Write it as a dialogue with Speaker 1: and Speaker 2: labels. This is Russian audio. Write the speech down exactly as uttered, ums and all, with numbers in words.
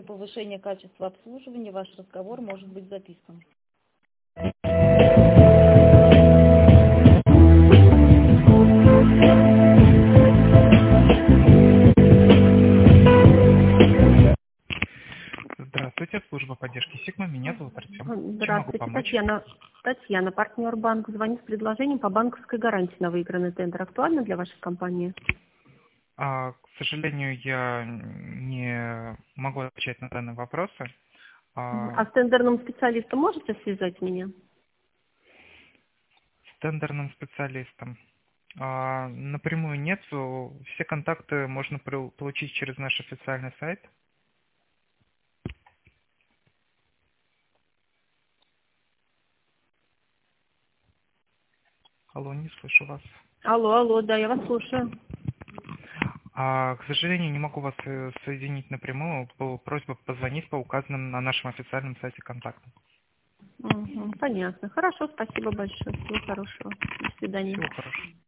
Speaker 1: целью повышения качества обслуживания ваш разговор может быть записан.
Speaker 2: Здравствуйте, служба поддержки Сигма. Меня зовут Артем. Чем могу
Speaker 3: Здравствуйте,
Speaker 2: помочь?
Speaker 3: Татьяна. Татьяна, партнер банк. Звоню с предложением по банковской гарантии на выигранный тендер. Актуально для вашей компании?
Speaker 2: А, к сожалению, я не могу отвечать на данные вопросы. А,
Speaker 3: А с тендерным специалистом можете связать меня?
Speaker 2: с тендерным специалистом а, напрямую нет. Все контакты можно при- получить через наш официальный сайт. Алло, не слышу вас.
Speaker 3: Алло, алло, да, я вас слушаю.
Speaker 2: А, к сожалению, не могу вас э, соединить напрямую. Была просьба позвонить по указанным на нашем официальном сайте контактам.
Speaker 3: Угу, понятно. Хорошо, спасибо большое. Всего хорошего. До свидания.
Speaker 2: Всего хорошего.